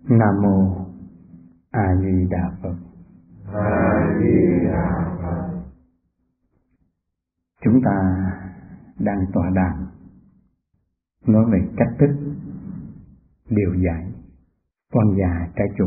Nam mô A Di Đà Phật. A Di Đà Phật. Chúng ta đang tọa đàm nói về cách thức điều giải con già trái chủ.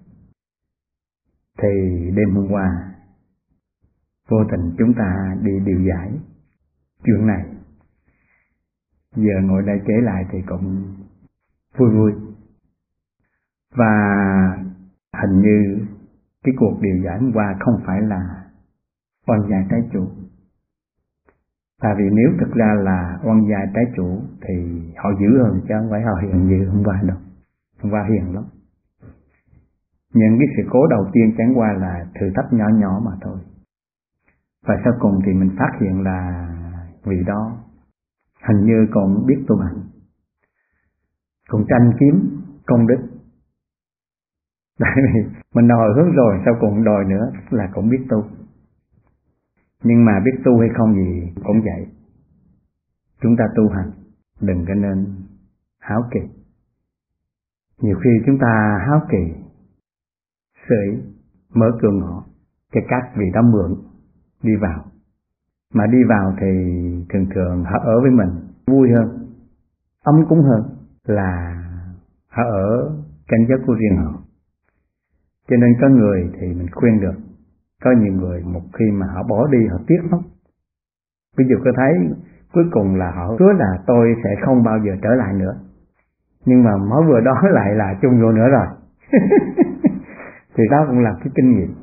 Thì đêm hôm qua vô tình chúng ta đi điều giải chuyện này. Giờ ngồi đây kể lại thì cũng vui vui. Và hình như cái cuộc điều giải hôm qua không phải là oan gia trái chủ. Tại vì nếu thực ra là oan gia trái chủ thì họ dữ hơn chứ không phải họ hiền như hôm qua đâu. Hôm qua hiền lắm. Những cái sự cố đầu tiên chẳng qua là thử thách nhỏ nhỏ mà thôi. Và sau cùng thì mình phát hiện là vị đó hình như cũng biết tu hành, cũng tranh kiếm công đức. Tại vì mình đòi hướng rồi, sau cùng đòi nữa là cũng biết tu. Nhưng mà biết tu hay không gì cũng vậy. Chúng ta tu hành đừng có nên háo kỳ. Nhiều khi chúng ta háo kỳ sưởi mở cửa ngõ cho các vị đó mượn đi vào. Mà đi vào thì thường thường họ ở với mình vui hơn, ấm cúng hơn là họ ở cảnh giới của riêng họ. Cho nên có người thì mình khuyên được, có nhiều người một khi mà họ bỏ đi họ tiếc lắm. Ví dụ có thấy cuối cùng là họ hứa là tôi sẽ không bao giờ trở lại nữa, nhưng mà mới vừa đó lại là chung vô nữa rồi. Thì đó cũng là cái kinh nghiệm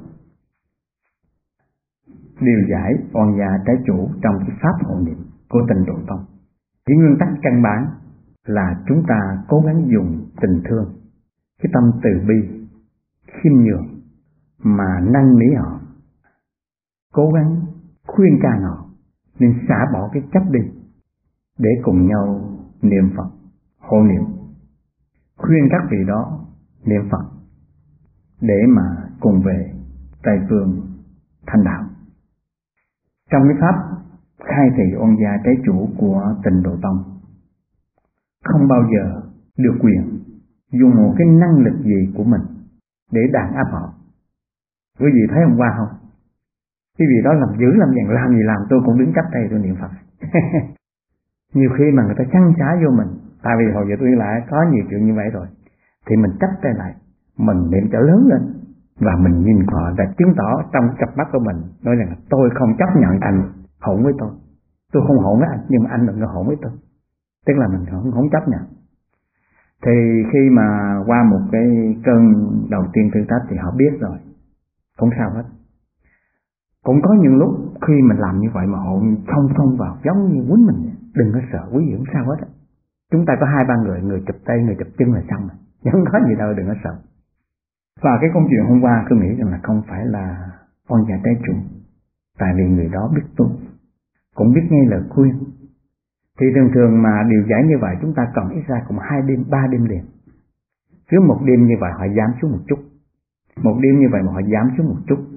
điều giải oan gia trái chủ trong cái pháp hộ niệm của Tịnh Độ Tông. Cái nguyên tắc căn bản là chúng ta cố gắng dùng tình thương, cái tâm từ bi, khiêm nhường mà năn nỉ họ, cố gắng khuyên can họ nên xả bỏ cái chấp đi để cùng nhau niệm Phật, hộ niệm, khuyên các vị đó niệm Phật để mà cùng về Tây Phương thành đạo. Trong cái pháp khai thị oan gia trái chủ của Tịnh Độ Tông, không bao giờ được quyền dùng một cái năng lực gì của mình để đàn áp họ. Quý vị thấy hôm qua không? Cái vị đó làm dữ làm dằn, làm gì làm tôi cũng đứng chắp tay tôi niệm Phật. Nhiều khi mà người ta chăn trả vô mình, tại vì hồi giờ tôi lại có nhiều chuyện như vậy rồi, thì mình chắp tay lại, mình niệm trở lớn lên và mình nhìn họ đã chứng tỏ trong cặp mắt của mình nói rằng tôi không chấp nhận anh hỗn với tôi không hỗn với anh, nhưng mà anh đừng có hỗn với tôi. Tức là mình không chấp nhận. Thì khi mà qua một cái cơn đầu tiên thử thách thì họ biết rồi, không sao hết. Cũng có những lúc khi mình làm như vậy mà họ không vào giống như quýnh mình, đừng có sợ quý vị, không sao hết. Chúng ta có 2-3 người, người chụp tay, người chụp chân là xong rồi, không có gì đâu, đừng có sợ. Và cái câu chuyện hôm qua tôi nghĩ rằng là không phải là oan gia trái chủ, tại vì người đó biết tu, cũng biết nghe lời khuyên. Thì thường thường mà điều giải như vậy chúng ta cần ít ra cũng 2 đêm, 3 đêm liền. Cứ một đêm như vậy họ giảm xuống một chút, một đêm như vậy mà họ giảm xuống một chút.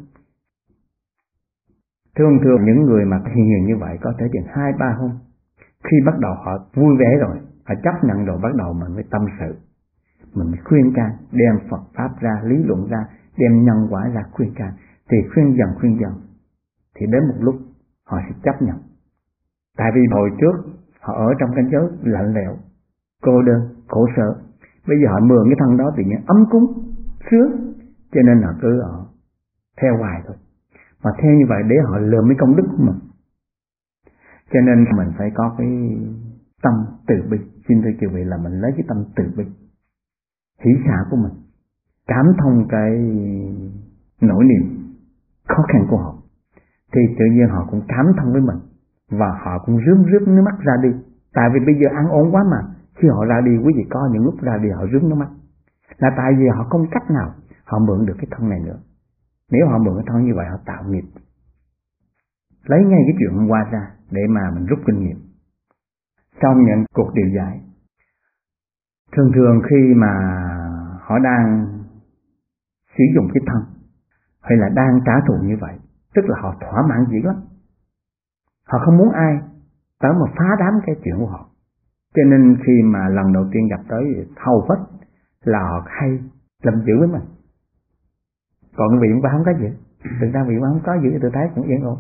Thường thường những người mà hiền như vậy có thể đến 2-3 hôm. Khi bắt đầu họ vui vẻ rồi, họ chấp nhận rồi, bắt đầu mình mới tâm sự, mình mới khuyên can, đem Phật Pháp ra, lý luận ra, đem nhân quả ra khuyên can. Thì khuyên dần, thì đến một lúc họ sẽ chấp nhận. Tại vì hồi trước họ ở trong cảnh giới lạnh lẽo, cô đơn, khổ sở. Bây giờ họ mượn cái thân đó tự nhiên ấm cúng, sướng, cho nên họ cứ theo hoài thôi. Mà theo như vậy để họ lượm cái công đức của mình. Cho nên mình phải có cái tâm từ bi. Xin thưa quý vị là mình lấy cái tâm từ bi, hỷ xả của mình, cảm thông cái nỗi niềm khó khăn của họ, thì tự nhiên họ cũng cảm thông với mình và họ cũng rướt nước mắt ra đi. Tại vì bây giờ ăn ổn quá mà, khi họ ra đi, quý vị có những lúc ra đi họ rướt nước mắt, là tại vì họ không cách nào họ mượn được cái thân này nữa. Nếu họ mượn cái thân như vậy họ tạo nghiệp. Lấy ngay cái chuyện hôm qua ra để mà mình rút kinh nghiệm. Trong những cuộc điều giải, thường khi mà họ đang sử dụng cái thân hay là đang trả thù như vậy, tức là họ thỏa mãn dữ lắm. Họ không muốn ai tới mà phá đám cái chuyện của họ. Cho nên khi mà lần đầu tiên gặp tới hầu hết là họ hay làm giữ với mình. Còn vị ba không có giữ, thực ra vị ba không có giữ, tôi thấy cũng yên ổn.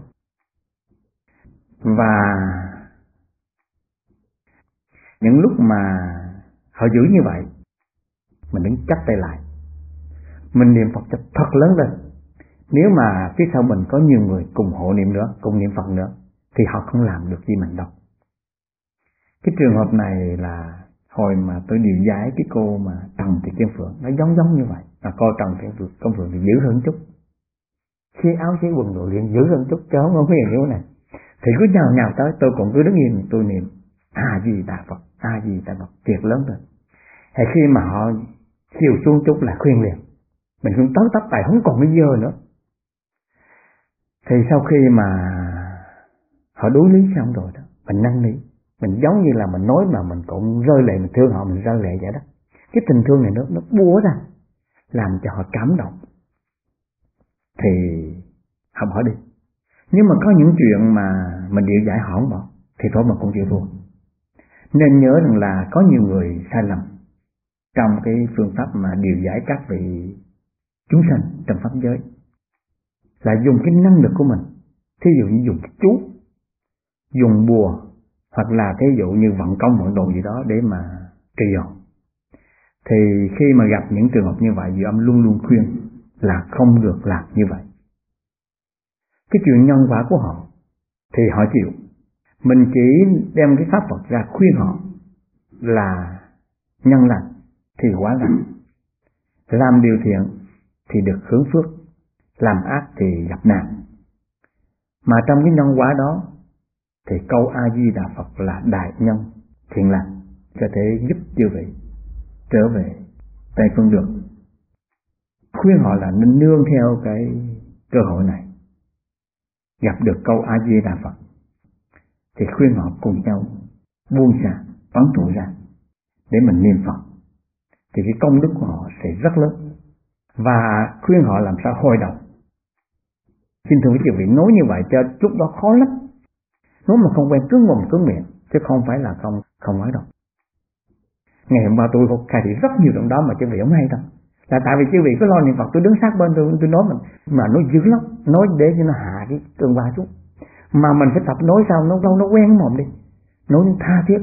Và những lúc mà họ giữ như vậy, mình đứng chắp tay lại, mình niệm Phật cho thật lớn lên. Nếu mà phía sau mình có nhiều người cùng hộ niệm nữa, cùng niệm Phật nữa, thì họ không làm được gì mình đâu. Cái trường hợp này là hồi mà tôi điều giải cái cô mà Trần Thị Kim Phượng, nó giống như vậy. Mà cô Trần Thị Kim Phượng thì giữ hơn chút, khi áo xế quần đồ liền giữ hơn chút, chứ không có như thế này. Thì cứ nhào tới, tôi cũng cứ đứng yên, tôi niệm A Di Đà Phật, A Di Đà Phật, thiệt lớn rồi. Thì khi mà họ chiều xuống chút là khuyên liền, mình cũng tới tấp tại không còn cái giờ nữa. Thì sau khi mà họ đối lý xong rồi đó, mình năn nỉ, mình giống như là mình nói mà mình cũng rơi lệ, mình thương họ, mình rơi lệ vậy đó. Cái tình thương này nó búa ra, làm cho họ cảm động, thì họ bỏ đi. Nhưng mà có những chuyện mà mình điều giải họ không bỏ, thì thôi mà cũng chịu thua. Nên nhớ rằng là có nhiều người sai lầm trong cái phương pháp mà điều giải các vị chúng sanh trong pháp giới, là dùng cái năng lực của mình, thí dụ như dùng chú, dùng bùa, hoặc là thí dụ như vận công vận đồ gì đó để mà kỳ dọn. Thì khi mà gặp những trường hợp như vậy, Diệu Âm luôn luôn khuyên là không được làm như vậy. Cái chuyện nhân quả của họ thì họ chịu, mình chỉ đem cái pháp Phật ra khuyên họ là nhân lành thì quả lành, làm điều thiện thì được hưởng phước, làm ác thì gặp nạn. Mà trong cái nhân quả đó thì câu A Di Đà Phật là đại nhân thiện lành, có thể giúp chư vị trở về Tây phương được. Khuyên họ là nên nương theo cái cơ hội này, gặp được câu A Di Đà Phật thì khuyên họ cùng nhau buông xả, phóng trụ ra để mình niệm Phật, thì cái công đức của họ sẽ rất lớn. Và khuyên họ làm sao hồi đầu. Xin thưa quý vị, nói như vậy cho lúc đó khó lắm, nói mà không quen cứng mồm cứng miệng, chứ không phải là không nói đâu. Ngày hôm qua tôi có khai thị rất nhiều trong đó mà quý vị không hay đâu, là tại vì quý vị cứ lo niệm Phật, tôi đứng sát bên tôi nói mà nói dữ lắm, nói để cho nó hạ cái cơn ba xuống. Mà mình phải tập nói sao nó quen cái mồm đi, nói tha thiết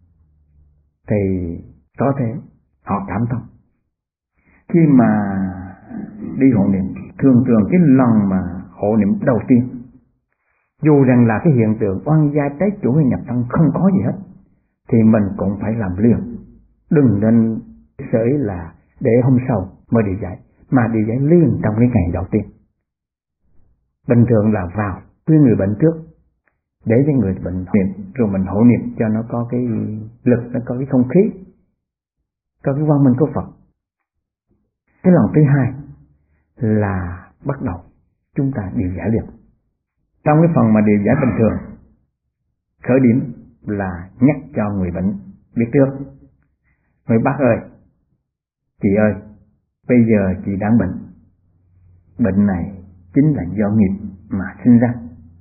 thì có thể họ cảm thông. Khi mà đi hộ niệm, thường cái lần mà hộ niệm đầu tiên, dù rằng là cái hiện tượng oan gia trái chủ hay nhập thân không có gì hết, thì mình cũng phải làm liền. Đừng nên sở ý là để hôm sau mới điều giải, mà điều giải liền trong cái ngày đầu tiên. Bình thường là vào khuyên người bệnh trước, để cho người bệnh niệm, rồi mình hộ niệm cho nó có cái lực, nó có cái không khí, có cái quang minh của Phật. Cái lần thứ hai là bắt đầu chúng ta điều giải liền. Trong cái phần mà điều giải bình thường, khởi điểm là nhắc cho người bệnh biết trước: người bác ơi, chị ơi, bây giờ chị đang bệnh. Bệnh này chính là do nghiệp mà sinh ra.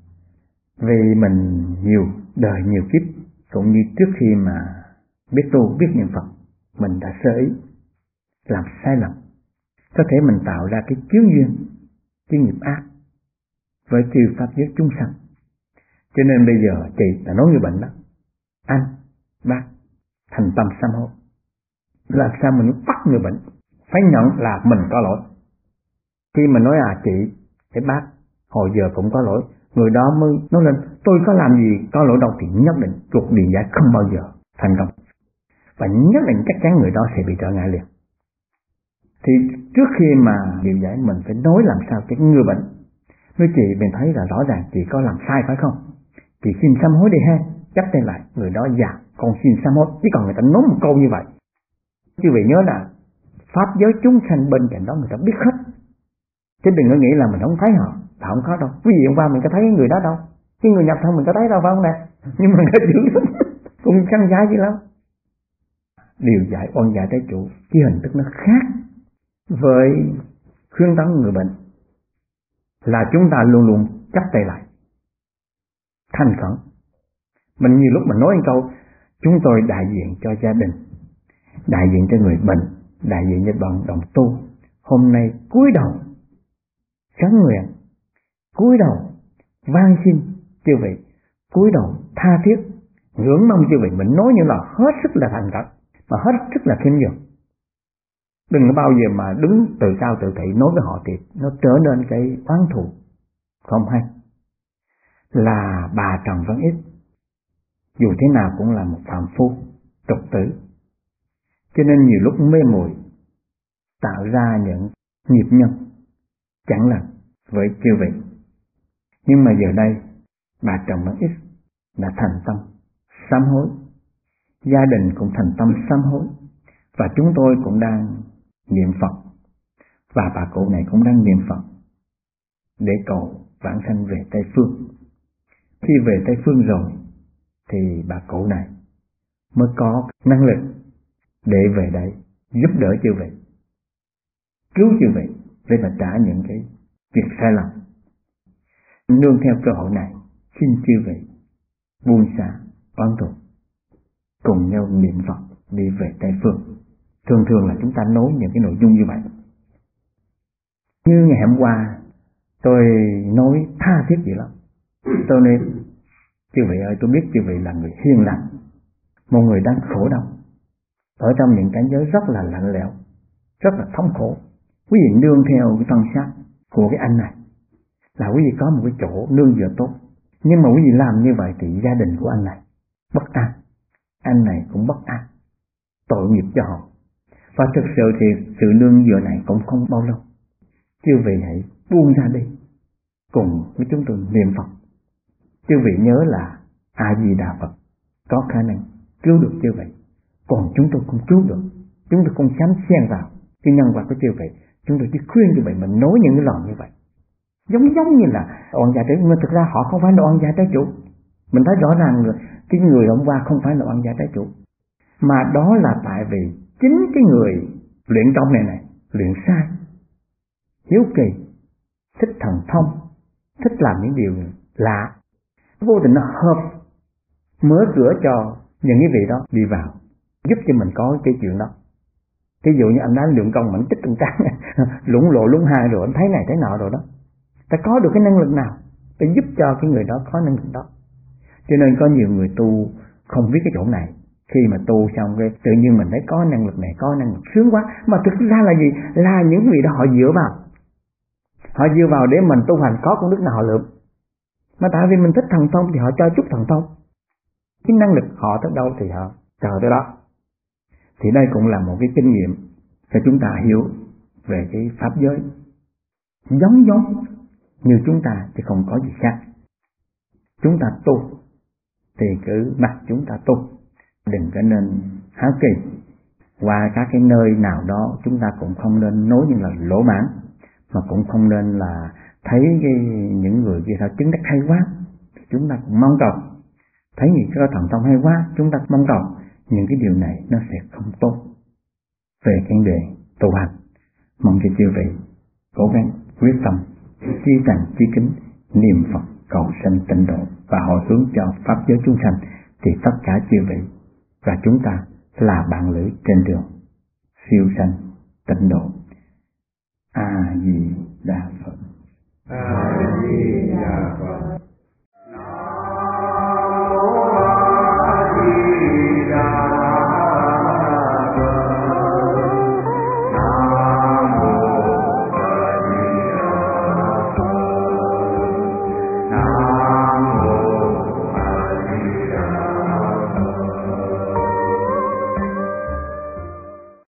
Vì mình nhiều đời nhiều kiếp, cũng như trước khi mà biết tu biết niệm Phật, mình đã sơ ý làm sai lầm, có thể mình tạo ra cái chướng duyên, cái nghiệp ác với chư pháp giới chúng sanh. Cho nên bây giờ chị đã nói người bệnh đó: anh, bác, thành tâm sám hối. Làm sao mình bắt người bệnh phải nhận là mình có lỗi. Khi mình nói chị, cái bác hồi giờ cũng có lỗi, người đó mới nói lên tôi có làm gì có lỗi đâu, thì nhất định cuộc điều giải không bao giờ thành công, và nhất định chắc chắn người đó sẽ bị trở ngại liền. Thì trước khi mà điều giải, mình phải nói làm sao cho người bệnh nói: chị, mình thấy là rõ ràng chị có làm sai phải không, chị xin sám hối đi ha. Chắp tay lại, người đó dạ con xin sám hối. Chỉ còn người ta nói một câu như vậy, quý vị nhớ là pháp giới chúng sanh bên cạnh đó người ta biết hết, chứ đừng có nghĩ là mình không thấy họ. Không có đâu. Quý vị hôm qua mình có thấy người đó đâu, cái người nhập thân mình có thấy đâu, phải không nè? Nhưng mà người dữ lắm, cũng khăn giá gì lắm. Điều giải oan gia trái chủ, cái hình thức nó khác với khuyên tấn người bệnh, là chúng ta luôn luôn chắp tay lại thành khẩn. Mình nhiều lúc mình nói một câu: chúng tôi đại diện cho gia đình, đại diện cho người bệnh, đại diện cho đồng tu, hôm nay cúi đầu khấn nguyện, cúi đầu van xin chư vị, cúi đầu tha thiết ngưỡng mong chư vị. Mình nói như là hết sức là thành thật mà hết sức là khiêm nhường. Đừng có bao giờ mà đứng tự cao tự thị nói với họ thì nó trở nên cái oán thù không hay. Là bà Trần Văn Ít dù thế nào cũng là một phàm phu tục tử, cho nên nhiều lúc mê muội tạo ra những nghiệp nhân chẳng lành với chư vị. Nhưng mà giờ đây bà Trần Văn Ít đã thành tâm sám hối, gia đình cũng thành tâm sám hối, và chúng tôi cũng đang niệm Phật, và bà cụ này cũng đang niệm Phật để cầu vãng sanh về Tây Phương. Khi về Tây Phương rồi thì bà cụ này mới có năng lực để về đây giúp đỡ chư vị, cứu chư vị để mà trả những cái việc sai lầm. Nương theo cơ hội này, xin chư vị buông xả oán thù, cùng nhau niệm Phật đi về Tây Phương. Thường thường là chúng ta nói những cái nội dung như vậy. Như ngày hôm qua tôi nói tha thiết vậy lắm. Tôi nói chư vị ơi, tôi biết chư vị là người hiền lành, một người đang khổ đau ở trong những cảnh giới rất là lạnh lẽo, rất là thống khổ. Quý vị nương theo cái thân xác của cái anh này là quý vị có một cái chỗ nương dựa tốt. Nhưng mà quý vị làm như vậy thì gia đình của anh này bất an, anh này cũng bất an, tội nghiệp cho họ. Và thực sự thì sự nương dựa này cũng không bao lâu. Chư vị hãy buông ra đi, cùng với chúng tôi niệm Phật. Chư vị nhớ là A Di Đà Phật có khả năng cứu được chư vị, còn chúng tôi không cứu được. Chúng tôi không dám xen vào cái nhân quả của chư vị. Chúng tôi chỉ khuyên chư vị mình nói những cái lời như vậy, giống như là oan gia trái chủ. Nhưng thực ra họ không phải là oan gia trái chủ. Mình thấy rõ ràng cái người hôm qua không phải là oan gia trái chủ, mà đó là tại vì chính cái người luyện công này luyện sai, hiếu kỳ, thích thần thông, thích làm những điều lạ, vô tình nó hợp mở cửa cho những cái vị đó đi vào, giúp cho mình có cái chuyện đó. Ví dụ như anh đã luyện công mà anh tích trong trắng lũng lộ lũng hai rồi, anh thấy này thấy nọ rồi đó, ta có được cái năng lực nào để giúp cho cái người đó có năng lực đó. Cho nên có nhiều người tu không biết cái chỗ này, khi mà tu xong cái tự nhiên mình thấy có năng lực này, có năng lực sướng quá. Mà thực ra là gì? Là những vị đó họ dựa vào để mình tu hành có công đức nào họ lượm. Mà tại vì mình thích thần thông thì họ cho chút thần thông, cái năng lực họ tới đâu thì họ chờ tới đó. Thì đây cũng là một cái kinh nghiệm cho chúng ta hiểu về cái pháp giới, giống như chúng ta chứ không có gì khác. Chúng ta tu thì cứ mặc chúng ta tu, đừng có nên háo kỳ. Qua các cái nơi nào đó chúng ta cũng không nên nói như là lỗ mãn, mà cũng không nên là thấy những người kia sao chứng đắc hay quá chúng ta cũng mong cầu, thấy những cái thần thông hay quá chúng ta mong cầu. Những cái điều này nó sẽ không tốt về vấn đề tu hành. Mong cho chư vị cố gắng quyết tâm chí thành chí kính niệm Phật cầu sanh tịnh độ và hồi hướng cho pháp giới chúng sanh, thì tất cả chư vị và chúng ta là bạn lữ trên đường siêu sanh tịnh độ. A Di Đà Phật. A Di Đà Phật.